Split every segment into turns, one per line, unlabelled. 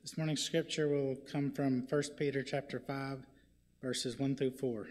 This morning's scripture will come from 1 Peter chapter 5, verses 1 through 4.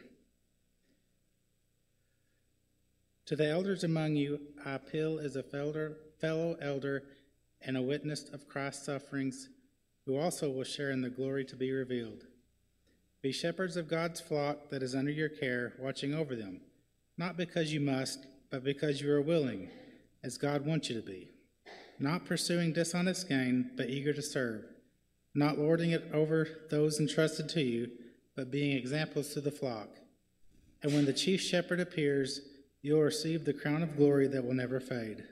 To the elders among you, I appeal as a fellow elder and a witness of Christ's sufferings, who also will share in the glory to be revealed. Be shepherds of God's flock that is under your care, watching over them, not because you must, but because you are willing, as God wants you to be, not pursuing dishonest gain, but eager to serve, not lording it over those entrusted to you, but being examples to the flock. And when the chief shepherd appears, you will receive the crown of glory that will never fade.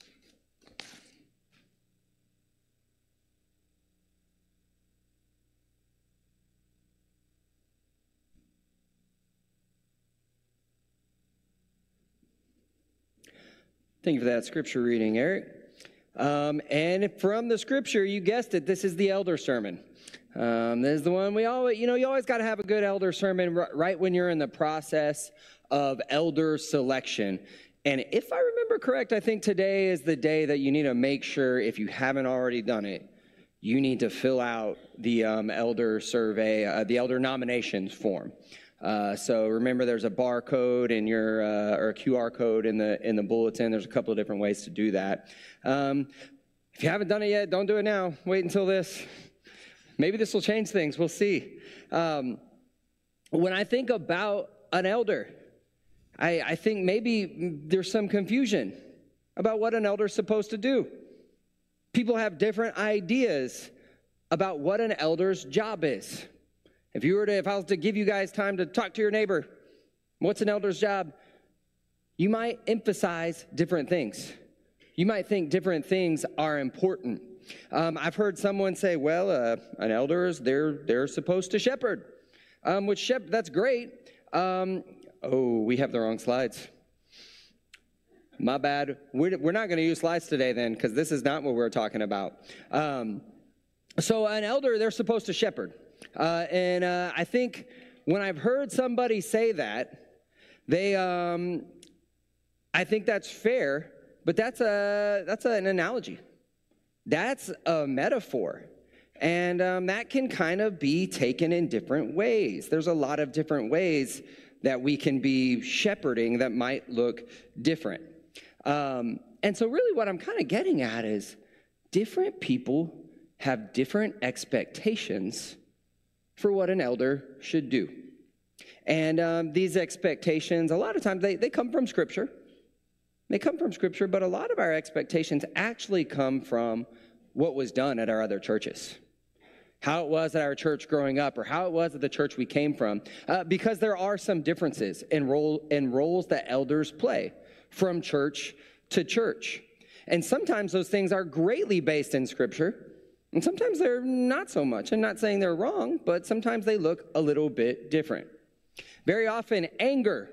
Thank you for that scripture reading, Eric. And from the scripture, you guessed it, this is the elder sermon. This is the one you always got to have a good elder sermon right when you're in the process of elder selection. And if I remember correct, I think today is the day that you need to make sure, if you haven't already done it, you need to fill out the elder survey, the elder nominations form. So remember, there's a barcode in your or a QR code in the bulletin. There's a couple of different ways to do that. If you haven't done it yet, don't do it now. Wait until this. Maybe this will change things. We'll see. When I think about an elder, I think maybe there's some confusion about what an elder is supposed to do. People have different ideas about what an elder's job is. If I was to give you guys time to talk to your neighbor, what's an elder's job? You might emphasize different things. You might think different things are important. I've heard someone say, well, an elder is, they're supposed to shepherd, that's great. We have the wrong slides. My bad. We're not going to use slides today then, because this is not what we're talking about. So an elder, they're supposed to shepherd. And I think when I've heard somebody say that, I think that's fair, but that's an analogy. That's a metaphor. And that can kind of be taken in different ways. There's a lot of different ways that we can be shepherding that might look different. And so really what I'm kind of getting at is different people have different expectations for what an elder should do. And these expectations, a lot of times, they come from Scripture. They come from Scripture, but a lot of our expectations actually come from what was done at our other churches. How it was at our church growing up, or how it was at the church we came from. Because there are some differences in roles that elders play from church to church. And sometimes those things are greatly based in Scripture, and sometimes they're not so much. I'm not saying they're wrong, but sometimes they look a little bit different. Very often, anger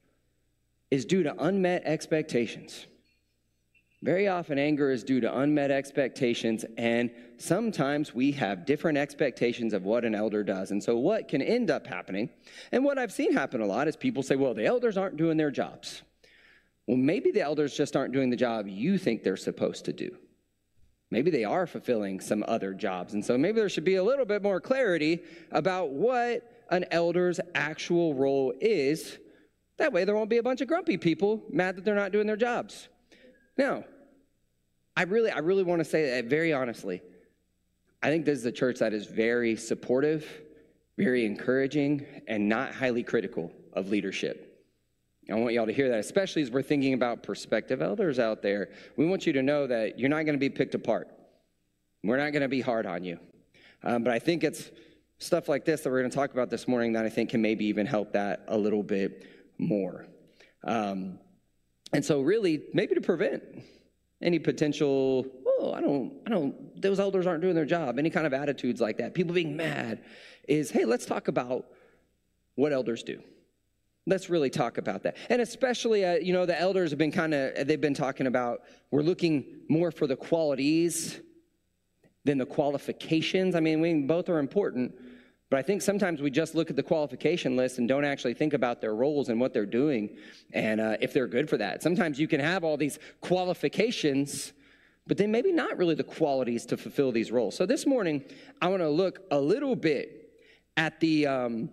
is due to unmet expectations. Very often, anger is due to unmet expectations, and sometimes we have different expectations of what an elder does. And so what can end up happening, and what I've seen happen a lot, is people say, well, the elders aren't doing their jobs. Well, maybe the elders just aren't doing the job you think they're supposed to do. Maybe they are fulfilling some other jobs. And so maybe there should be a little bit more clarity about what an elder's actual role is. That way there won't be a bunch of grumpy people mad that they're not doing their jobs. Now, I really want to say that very honestly. I think this is a church that is very supportive, very encouraging, and not highly critical of leadership. I want y'all to hear that, especially as we're thinking about prospective elders out there. We want you to know that you're not going to be picked apart. We're not going to be hard on you. But I think it's stuff like this that we're going to talk about this morning that I think can maybe even help that a little bit more. And so really, maybe to prevent any potential, those elders aren't doing their job, any kind of attitudes like that, people being mad, is, hey, let's talk about what elders do. Let's really talk about that. And especially, the elders have been they've been talking about, we're looking more for the qualities than the qualifications. I mean, both are important, but I think sometimes we just look at the qualification list and don't actually think about their roles and what they're doing and if they're good for that. Sometimes you can have all these qualifications, but then maybe not really the qualities to fulfill these roles. So this morning, I want to look a little bit at the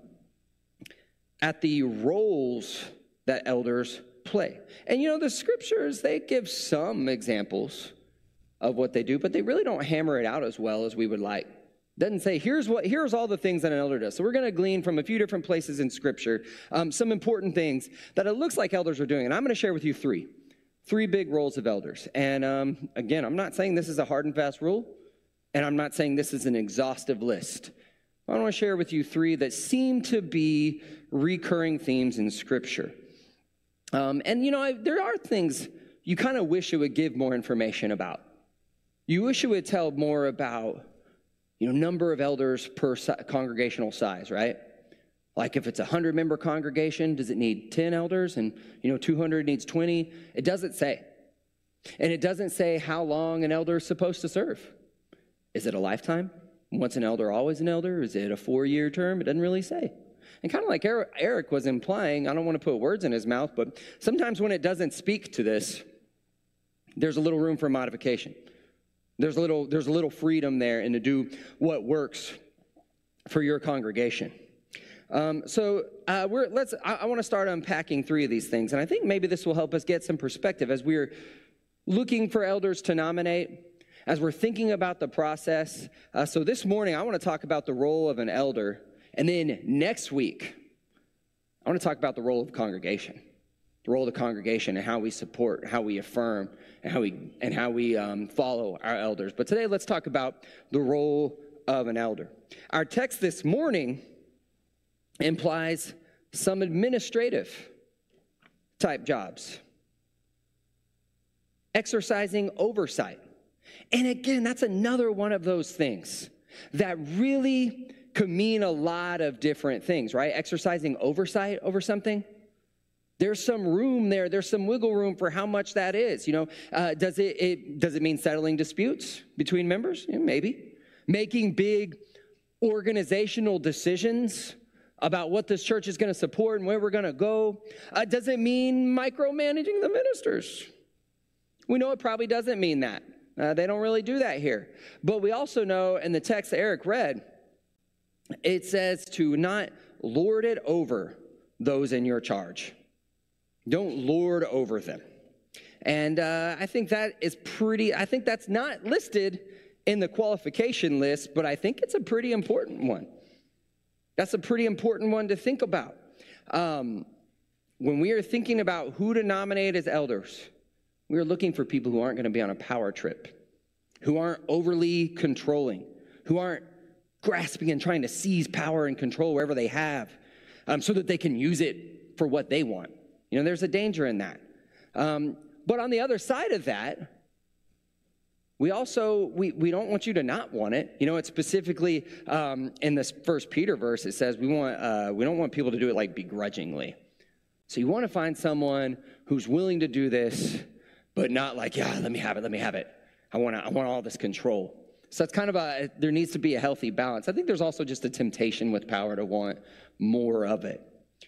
roles that elders play. And the scriptures, they give some examples of what they do, but they really don't hammer it out as well as we would like. Doesn't say, here's all the things that an elder does. So we're going to glean from a few different places in Scripture some important things that it looks like elders are doing. And I'm going to share with you three big roles of elders. And again, I'm not saying this is a hard and fast rule, and I'm not saying this is an exhaustive list. I want to share with you three that seem to be recurring themes in Scripture. There are things you kind of wish it would give more information about. You wish it would tell more about number of elders per congregational size, right? Like if it's a 100-member congregation, does it need 10 elders? And, 200 needs 20? It doesn't say. And it doesn't say how long an elder is supposed to serve. Is it a lifetime? Once an elder, always an elder? Is it a 4-year term? It doesn't really say. And kind of like Eric was implying, I don't want to put words in his mouth, but sometimes when it doesn't speak to this, there's a little room for modification. There's a little freedom there and to do what works for your congregation. I want to start unpacking three of these things, and I think maybe this will help us get some perspective as we're looking for elders to nominate, as we're thinking about the process. So this morning, I want to talk about the role of an elder, and then next week, I want to talk about the role of congregation. The role of the congregation and how we support, how we affirm, and how we follow our elders. But today, let's talk about the role of an elder. Our text this morning implies some administrative type jobs, exercising oversight. And again, that's another one of those things that really could mean a lot of different things, right? Exercising oversight over something. There's some room there. There's some wiggle room for how much that is. Does it mean settling disputes between members? Yeah, maybe. Making big organizational decisions about what this church is going to support and where we're going to go. Does it mean micromanaging the ministers? We know it probably doesn't mean that. They don't really do that here. But we also know in the text that Eric read, it says to not lord it over those in your charge. Don't lord over them. And I think that's not listed in the qualification list, but I think it's a pretty important one. That's a pretty important one to think about. When we are thinking about who to nominate as elders, we are looking for people who aren't going to be on a power trip, who aren't overly controlling, who aren't grasping and trying to seize power and control wherever they have so that they can use it for what they want. There's a danger in that. But on the other side of that, we don't want you to not want it. It's specifically in this 1 Peter verse, it says we don't want people to do it like begrudgingly. So you want to find someone who's willing to do this, but not like, yeah, let me have it. I want all this control. So it's kind of there needs to be a healthy balance. I think there's also just a temptation with power to want more of it.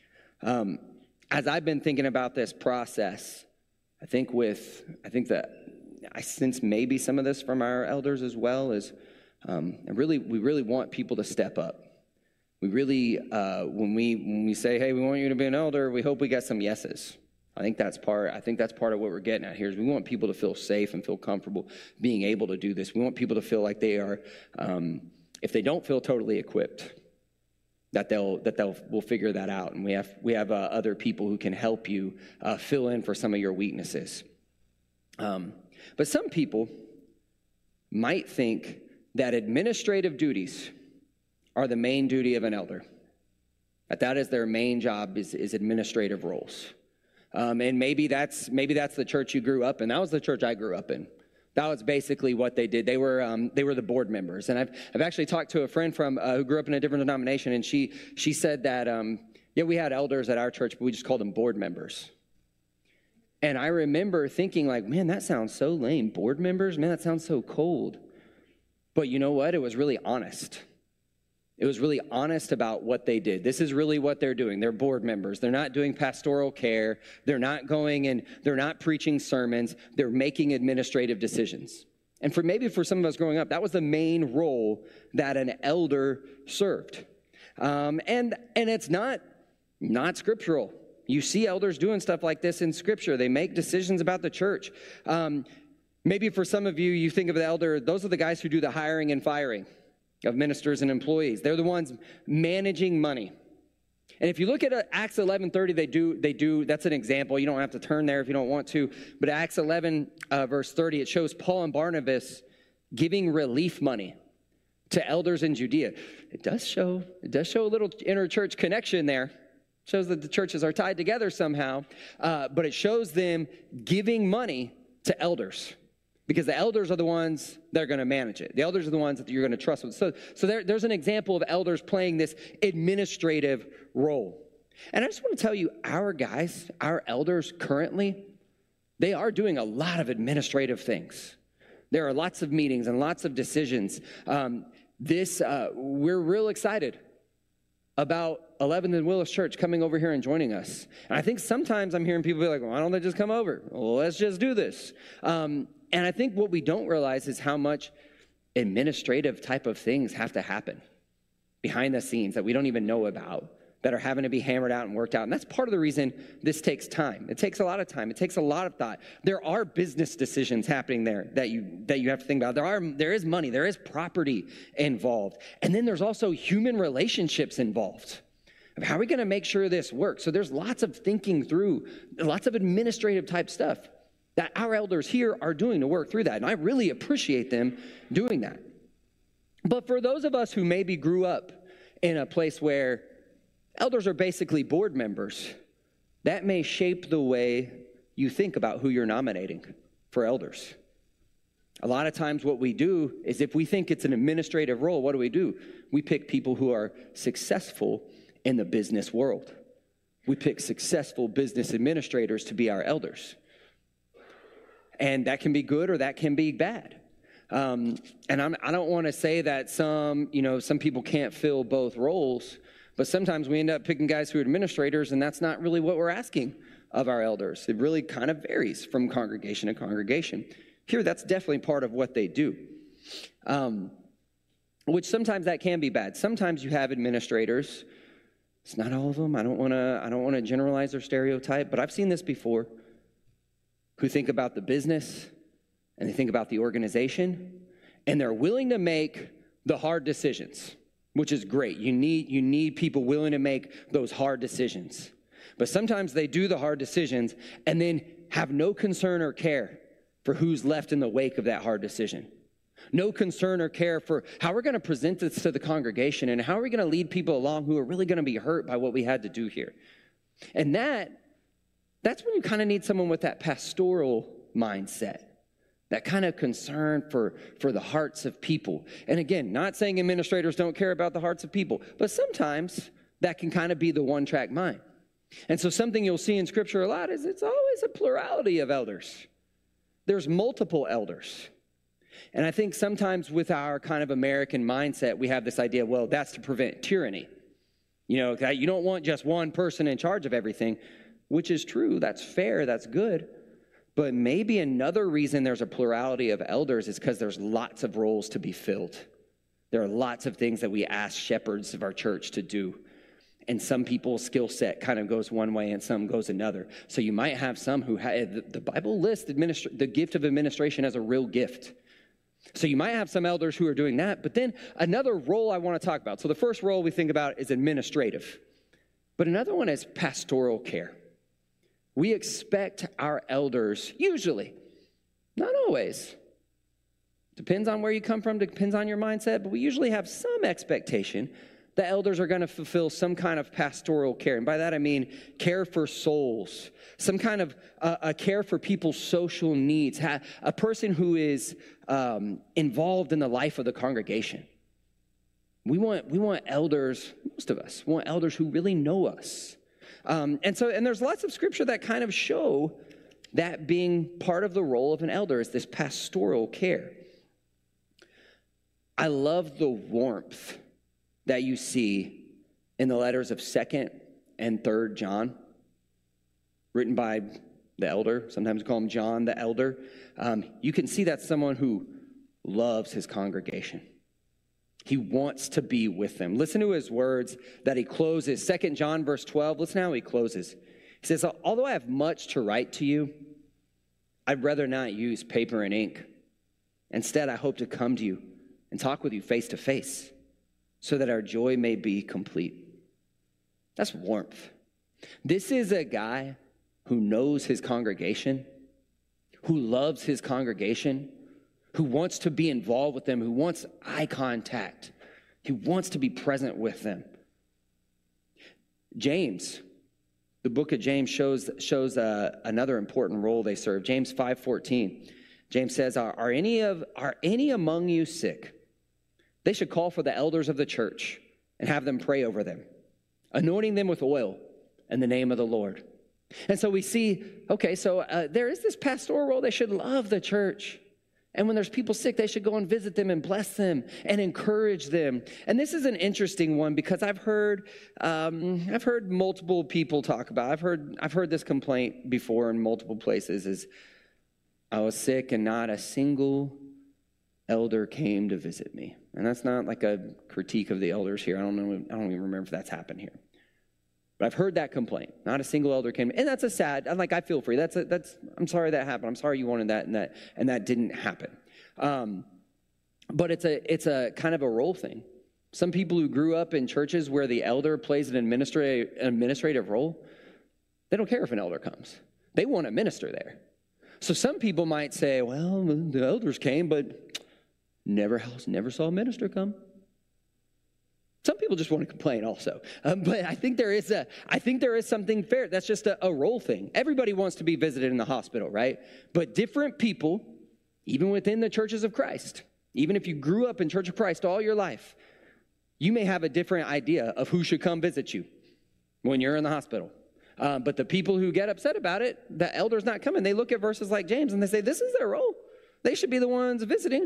As I've been thinking about this process, I think that I sense maybe some of this from our elders as well is we really want people to step up. We really, when we say, hey, we want you to be an elder, we hope we get some yeses. I think that's part of what we're getting at here is we want people to feel safe and feel comfortable being able to do this. We want people to feel like they are, if they don't feel totally equipped, we'll figure that out. And we have other people who can help you fill in for some of your weaknesses. But some people might think that administrative duties are the main duty of an elder. That is their main job is administrative roles. And maybe that's the church you grew up in. That was the church I grew up in. That was basically what they did. They were the board members. And I've actually talked to a friend from who grew up in a different denomination, and she said that we had elders at our church, but we just called them board members. And I remember thinking like, man, that sounds so lame. Board members, man, that sounds so cold. But you know what? It was really honest. It was really honest about what they did. This is really what they're doing. They're board members. They're not doing pastoral care. They're not going and they're not preaching sermons. They're making administrative decisions. And maybe for some of us growing up, that was the main role that an elder served. And it's not scriptural. You see elders doing stuff like this in Scripture. They make decisions about the church. Maybe for some of you, you think of the elder, those are the guys who do the hiring and firing of ministers and employees. They're the ones managing money. And if you look at Acts 11:30, they do, that's an example. You don't have to turn there if you don't want to. But Acts 11, verse 30, it shows Paul and Barnabas giving relief money to elders in Judea. It does show a little inter-church connection there. It shows that the churches are tied together somehow. But it shows them giving money to elders, because the elders are the ones that are going to manage it. The elders are the ones that you're going to trust with. So there's an example of elders playing this administrative role. And I just want to tell you, our guys, our elders currently, they are doing a lot of administrative things. There are lots of meetings and lots of decisions. We're real excited about 11th and Willis Church coming over here and joining us. And I think sometimes I'm hearing people be like, well, why don't they just come over? Well, let's just do this. And I think what we don't realize is how much administrative type of things have to happen behind the scenes that we don't even know about, that are having to be hammered out and worked out. And that's part of the reason this takes time. It takes a lot of time. It takes a lot of thought. There are business decisions happening there that you have to think about. There is money. There is property involved. And then there's also human relationships involved. How are we going to make sure this works? So there's lots of thinking through, lots of administrative type stuff that our elders here are doing to work through that. And I really appreciate them doing that. But for those of us who maybe grew up in a place where elders are basically board members, that may shape the way you think about who you're nominating for elders. A lot of times what we do is, if we think it's an administrative role, what do? We pick people who are successful in the business world. We pick successful business administrators to be our elders. And that can be good or that can be bad. And I don't want to say that some people can't fill both roles, but sometimes we end up picking guys who are administrators, and that's not really what we're asking of our elders. It really kind of varies from congregation to congregation. Here, that's definitely part of what they do, which sometimes that can be bad. Sometimes you have administrators. It's not all of them. I don't want to generalize or stereotype, but I've seen this before, who think about the business and they think about the organization, and they're willing to make the hard decisions, which is great. You need people willing to make those hard decisions. But sometimes they do the hard decisions and then have no concern or care for who's left in the wake of that hard decision. No concern or care for how we're going to present this to the congregation and how are we going to lead people along who are really going to be hurt by what we had to do here. And that's when you kind of need someone with that pastoral mindset, that kind of concern for the hearts of people. And again, not saying administrators don't care about the hearts of people, but sometimes that can kind of be the one-track mind. And so something you'll see in Scripture a lot is it's always a plurality of elders. There's multiple elders. And I think sometimes with our kind of American mindset, we have this idea, well, that's to prevent tyranny. You don't want just one person in charge of everything, which is true. That's fair. That's good. But maybe another reason there's a plurality of elders is because there's lots of roles to be filled. There are lots of things that we ask shepherds of our church to do. And some people's skill set kind of goes one way and some goes another. So you might have some who the Bible lists the gift of administration as a real gift. So you might have some elders who are doing that. But then another role I want to talk about. So the first role we think about is administrative. But another one is pastoral care. We expect our elders, usually, not always, depends on where you come from, depends on your mindset, but we usually have some expectation that elders are going to fulfill some kind of pastoral care. And by that I mean care for souls, some kind of a care for people's social needs, a person who is involved in the life of the congregation. We want elders, most of us want elders who really know us. And there's lots of Scripture that kind of show that being part of the role of an elder is this pastoral care. I love the warmth that you see in the letters of 2nd and 3rd John, written by the elder. Sometimes we call him John the elder. You can see that's someone who loves his congregation. He wants to be with them. Listen to his words that he closes. 2 John verse 12, listen how he closes. He says, although I have much to write to you, I'd rather not use paper and ink. Instead, I hope to come to you and talk with you face to face so that our joy may be complete. That's warmth. This is a guy who knows his congregation, who loves his congregation, who wants to be involved with them, who wants eye contact. He wants to be present with them. James, the book of James shows another important role they serve. James 5:14. James says, are any among you sick? They should call for the elders of the church and have them pray over them, anointing them with oil in the name of the Lord. And so we see, okay, so there is this pastoral role. They should love the church. And when there's people sick, they should go and visit them and bless them and encourage them. And this is an interesting one because I've heard multiple people talk about. I've heard this complaint before in multiple places: is I was sick and not a single elder came to visit me. And that's not like a critique of the elders here. I don't even remember if that's happened here. But I've heard that complaint. Not a single elder came, and that's a sad. I feel for you. I'm sorry that happened. I'm sorry you wanted that, and that didn't happen. But it's a kind of a role thing. Some people who grew up in churches where the elder plays an administrative role, they don't care if an elder comes. They want to minister there. So some people might say, well, the elders came, but never saw a minister come. Some people just want to complain also. But I think there is something fair. That's just a role thing. Everybody wants to be visited in the hospital, right? But different people, even within the churches of Christ, even if you grew up in Church of Christ all your life, you may have a different idea of who should come visit you when you're in the hospital. But the people who get upset about it, the elder's not coming, they look at verses like James and they say, this is their role. They should be the ones visiting.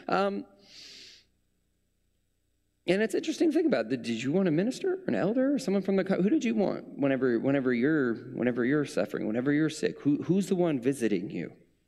And it's interesting to think about. Did you want a minister, an elder, or someone from who did you want whenever you're suffering, whenever you're sick? Who's the one visiting you?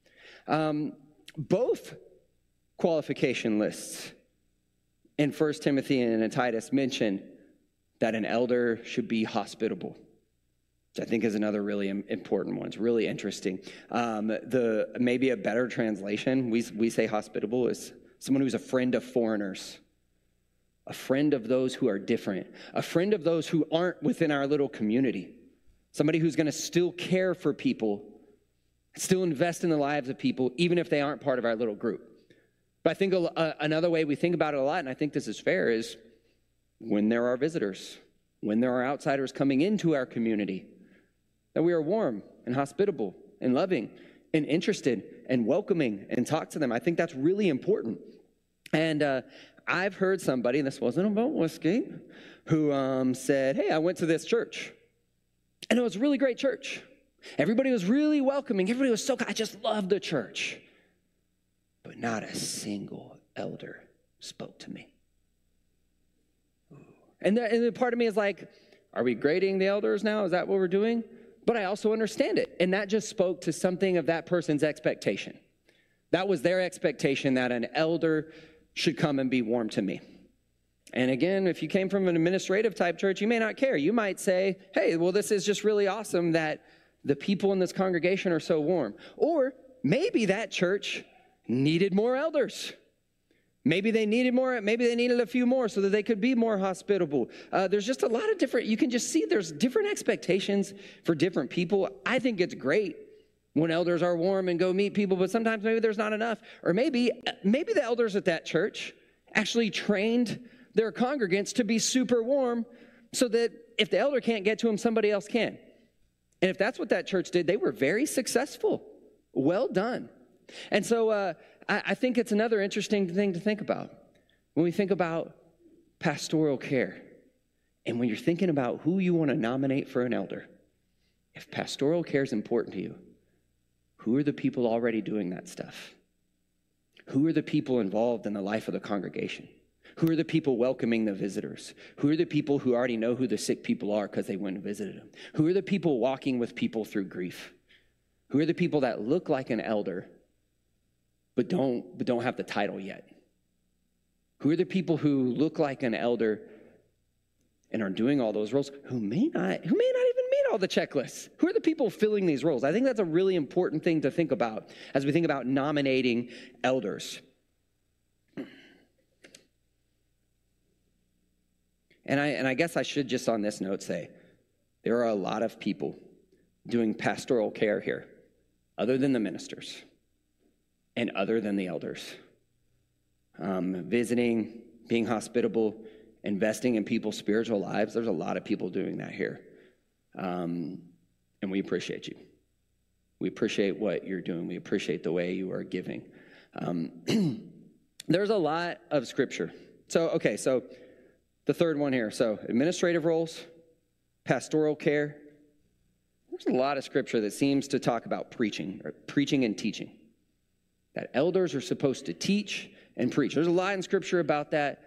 Both qualification lists in 1 Timothy and in Titus mention that an elder should be hospitable, which I think is another really important one. It's really interesting. Maybe a better translation, we say hospitable, is someone who's a friend of foreigners. A friend of those who are different, a friend of those who aren't within our little community, somebody who's going to still care for people, still invest in the lives of people, even if they aren't part of our little group. But I think another way we think about it a lot, and I think this is fair, is when there are visitors, when there are outsiders coming into our community, that we are warm and hospitable and loving and interested and welcoming and talk to them. I think that's really important. And I've heard somebody, and this wasn't about whiskey, who said, hey, I went to this church, and it was a really great church. Everybody was really welcoming. Everybody was so good. I just loved the church. But not a single elder spoke to me. And the part of me is like, are we grading the elders now? Is that what we're doing? But I also understand it. And that just spoke to something of that person's expectation. That was their expectation, that an elder should come and be warm to me. And again, if you came from an administrative type church, you may not care. You might say, hey, well, this is just really awesome that the people in this congregation are so warm. Or maybe that church needed more elders. Maybe they needed a few more so that they could be more hospitable. There's just a lot of different, you can just see there's different expectations for different people. I think it's great when elders are warm and go meet people, but sometimes maybe there's not enough. Or maybe the elders at that church actually trained their congregants to be super warm so that if the elder can't get to them, somebody else can. And if that's what that church did, they were very successful. Well done. And so I think it's another interesting thing to think about when we think about pastoral care. And when you're thinking about who you want to nominate for an elder, if pastoral care is important to you, who are the people already doing that stuff? Who are the people involved in the life of the congregation? Who are the people welcoming the visitors? Who are the people who already know who the sick people are because they went and visited them? Who are the people walking with people through grief? Who are the people that look like an elder but don't have the title yet? Who are the people who look like an elder and are doing all those roles who may not even meet all the checklists? Who are the people filling these roles? I think that's a really important thing to think about as we think about nominating elders. And I guess I should just on this note say, there are a lot of people doing pastoral care here, other than the ministers and other than the elders. Visiting, being hospitable, investing in people's spiritual lives. There's a lot of people doing that here. And we appreciate you. We appreciate what you're doing. We appreciate the way you are giving. There's a lot of scripture. So the third one here. So administrative roles, pastoral care. There's a lot of scripture that seems to talk about preaching and teaching. That elders are supposed to teach and preach. There's a lot in scripture about that.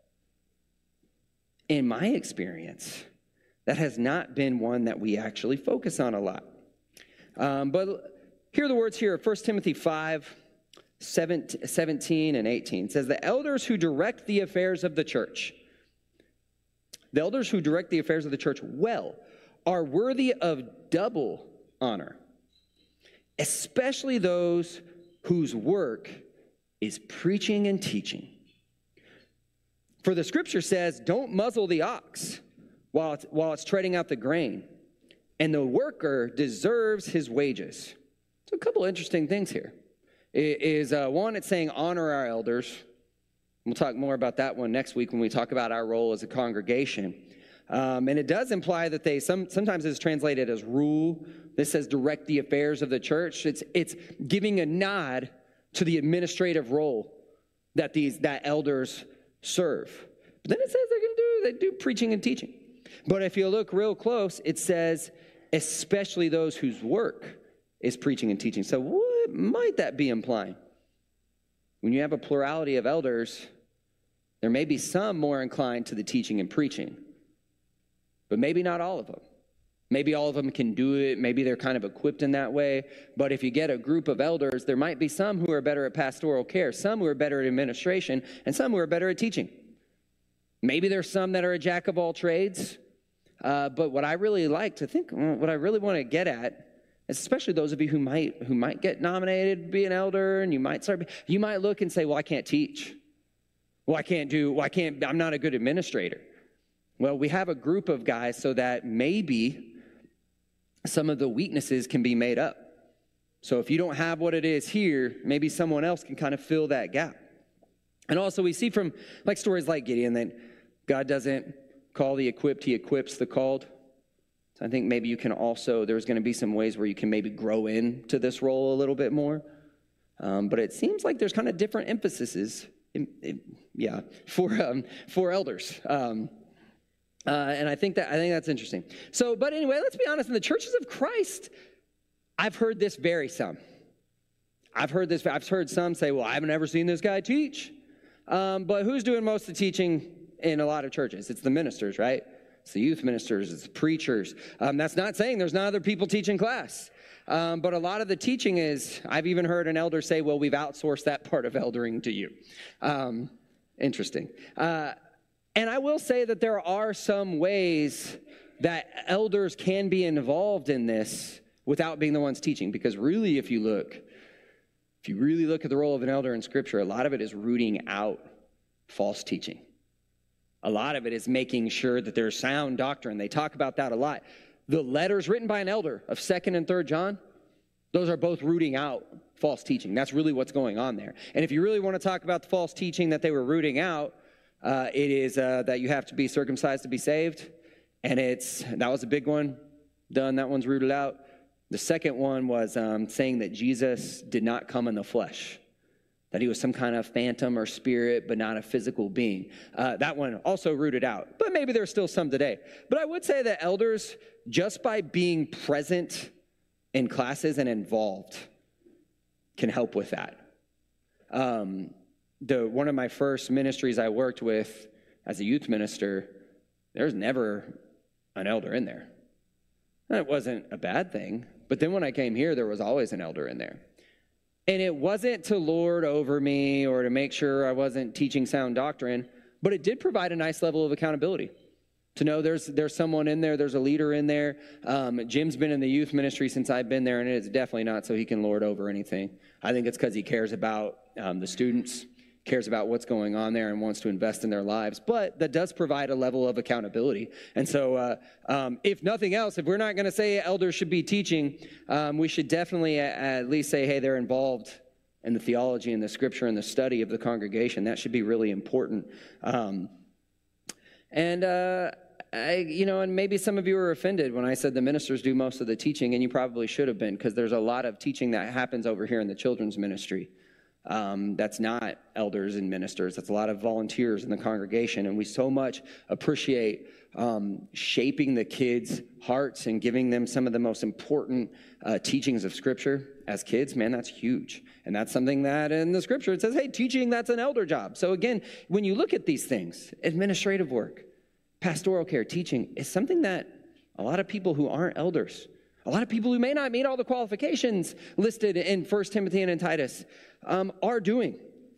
In my experience, that has not been one that we actually focus on a lot. But here are the words here, 1 Timothy 5, 17 and 18. It says, the elders who direct the affairs of the church, well, are worthy of double honor, especially those whose work is preaching and teaching. For the scripture says, don't muzzle the ox while it's treading out the grain, and the worker deserves his wages. So a couple interesting things here. One, it's saying honor our elders. We'll talk more about that one next week when we talk about our role as a congregation. And it does imply that sometimes it's translated as rule. This says direct the affairs of the church. It's giving a nod to the administrative role that elders serve. But then it says they do preaching and teaching. But if you look real close, it says especially those whose work is preaching and teaching. So what might that be implying? When you have a plurality of elders, there may be some more inclined to the teaching and preaching, but maybe not all of them. Maybe all of them can do it. Maybe they're kind of equipped in that way. But if you get a group of elders, there might be some who are better at pastoral care, some who are better at administration, and some who are better at teaching. Maybe there's some that are a jack of all trades. But what I really want to get at, especially those of you who might get nominated to be an elder, and you might look and say, well, I can't teach. I'm not a good administrator. Well, we have a group of guys so that maybe some of the weaknesses can be made up. So if you don't have what it is here, maybe someone else can kind of fill that gap. And also we see from stories like Gideon that God doesn't call the equipped, he equips the called. So I think maybe you can also, there's going to be some ways where you can maybe grow into this role a little bit more. But it seems like there's kind of different emphases, for elders. And I think that's interesting. So, but anyway, let's be honest. In the churches of Christ, I've heard this vary some. I've heard some say, well, I've never seen this guy teach. But who's doing most of the teaching in a lot of churches? It's the ministers, right? It's the youth ministers, it's the preachers. That's not saying there's not other people teaching class. But a lot of the teaching is, I've even heard an elder say, well, we've outsourced that part of eldering to you. Interesting. And I will say that there are some ways that elders can be involved in this without being the ones teaching. Because really, if you really look at the role of an elder in Scripture, a lot of it is rooting out false teaching. A lot of it is making sure that there's sound doctrine. They talk about that a lot. The letters written by an elder of 2nd and 3rd John, those are both rooting out false teaching. That's really what's going on there. And if you really want to talk about the false teaching that they were rooting out, it is that you have to be circumcised to be saved. And that was a big one. Done. That one's rooted out. The second one was saying that Jesus did not come in the flesh, that he was some kind of phantom or spirit, but not a physical being. That one also rooted out, but maybe there's still some today. But I would say that elders, just by being present in classes and involved, can help with that. One of my first ministries I worked with as a youth minister, there's never an elder in there. And it wasn't a bad thing, but then when I came here, there was always an elder in there. And it wasn't to lord over me or to make sure I wasn't teaching sound doctrine, but it did provide a nice level of accountability. To know there's someone in there, there's a leader in there. Jim's been in the youth ministry since I've been there, and it's definitely not so he can lord over anything. I think it's because he cares about the students, cares about what's going on there, and wants to invest in their lives. But that does provide a level of accountability. And so if nothing else, if we're not going to say elders should be teaching, we should definitely at least say, hey, they're involved in the theology and the scripture and the study of the congregation. That should be really important. And maybe some of you were offended when I said the ministers do most of the teaching, and you probably should have been, because there's a lot of teaching that happens over here in the children's ministry. That's not elders and ministers. That's a lot of volunteers in the congregation, and we so much appreciate shaping the kids' hearts and giving them some of the most important teachings of Scripture as kids. Man, that's huge. And that's something that in the Scripture it says, hey, teaching, that's an elder job. So again, when you look at these things, administrative work, pastoral care, teaching, is something that a lot of people who aren't elders, a lot of people who may not meet all the qualifications listed in 1 Timothy and in Titus, are doing.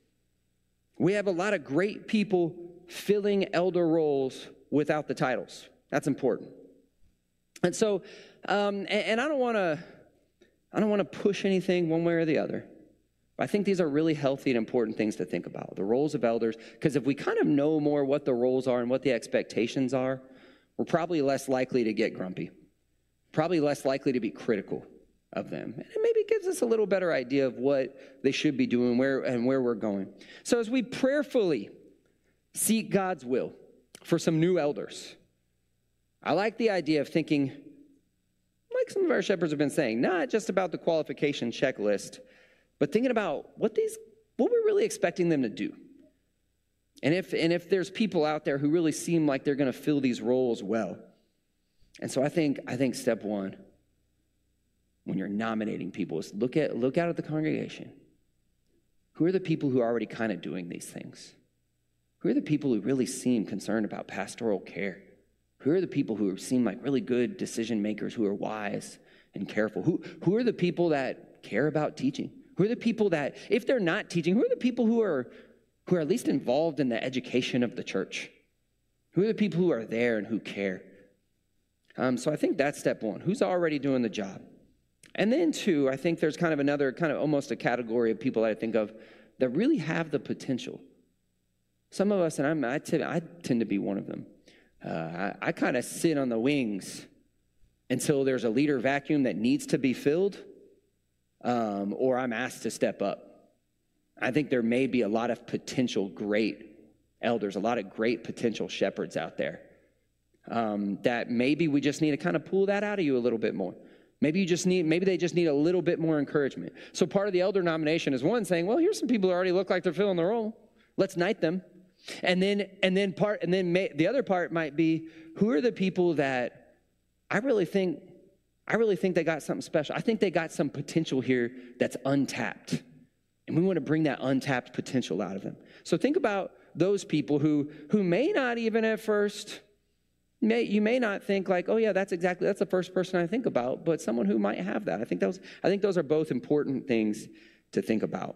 We have a lot of great people filling elder roles without the titles. That's important. And so, and I don't want to push anything one way or the other. I think these are really healthy and important things to think about, the roles of elders, because if we kind of know more what the roles are and what the expectations are, we're probably less likely to get grumpy, probably less likely to be critical of them. And it maybe gives us a little better idea of what they should be doing where we're going. So as we prayerfully seek God's will for some new elders, I like the idea of thinking, like some of our shepherds have been saying, not just about the qualification checklist, but thinking about what we're really expecting them to do. And if there's people out there who really seem like they're going to fill these roles well. And so I think step one, when you're nominating people, is look out at the congregation. Who are the people who are already kind of doing these things? Who are the people who really seem concerned about pastoral care? Who are the people who seem like really good decision makers, who are wise and careful? Who are the people that care about teaching? Who are the people that, if they're not teaching, who are the people who are at least involved in the education of the church? Who are the people who are there and who care? So I think that's step one. Who's already doing the job? And then two, I think there's kind of another, kind of almost a category of people that I think of that really have the potential. Some of us, and I tend to be one of them. I kind of sit on the wings until there's a leader vacuum that needs to be filled, or I'm asked to step up. I think there may be a lot of potential great elders, a lot of great potential shepherds out there, that maybe we just need to kind of pull that out of you a little bit more. Maybe they just need a little bit more encouragement. So part of the elder nomination is one saying, well, here's some people who already look like they're filling the role. Let's knight them. And then the other part might be, who are the people that I really think they got something special. I think they got some potential here that's untapped. And we want to bring that untapped potential out of them. So think about those people who may not even at first, you may not think like, oh yeah, that's the first person I think about, but someone who might have that. I think those are both important things to think about.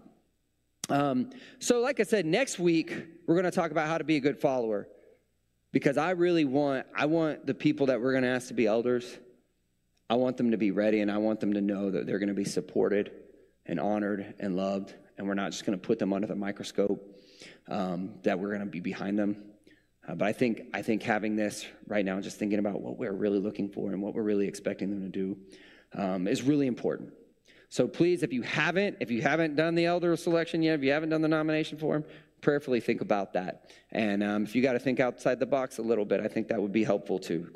So like I said, next week, we're going to talk about how to be a good follower, because I want the people that we're going to ask to be elders, I want them to be ready, and I want them to know that they're going to be supported and honored and loved, and we're not just going to put them under the microscope, that we're going to be behind them. But I think having this right now, just thinking about what we're really looking for and what we're really expecting them to do, is really important. So please, if you haven't done the elder selection yet, if you haven't done the nomination form, prayerfully think about that. And if you got to think outside the box a little bit, I think that would be helpful too.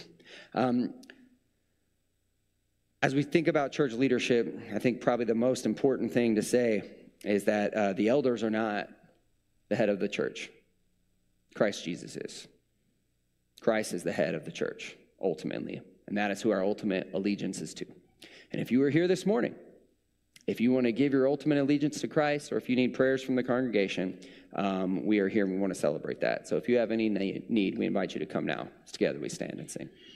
As we think about church leadership, I think probably the most important thing to say is that the elders are not the head of the church. Christ Jesus is. Christ is the head of the church, ultimately. And that is who our ultimate allegiance is to. And if you are here this morning, if you want to give your ultimate allegiance to Christ, or if you need prayers from the congregation, we are here and we want to celebrate that. So if you have any need, we invite you to come now. Together we stand and sing.